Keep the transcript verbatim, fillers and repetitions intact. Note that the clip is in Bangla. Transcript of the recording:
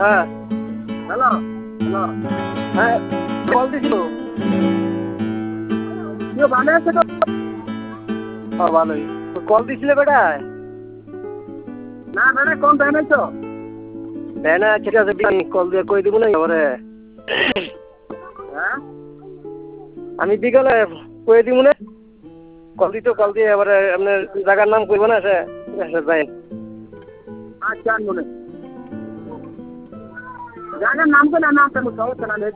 হ্যাঁ হ্যালো হ্যালো হ্যাঁ কল দিছিল। কেউ ভালো আছে তো? ও ভালোই। তো কল দিছিলে বেটায়? না বেটা কোন টাইমে তো? তাই না, ঠিক আছে আমি কল দিয়ে কই দিব না এবারে। হ্যাঁ আমি বিকালে কই দিব না, কল দিত কল দিয়ে এবারে আপনার জায়গার নাম কইব না সে যাই। আচ্ছা মনে জায়গার নাম তো না নাম তো সমস্যা না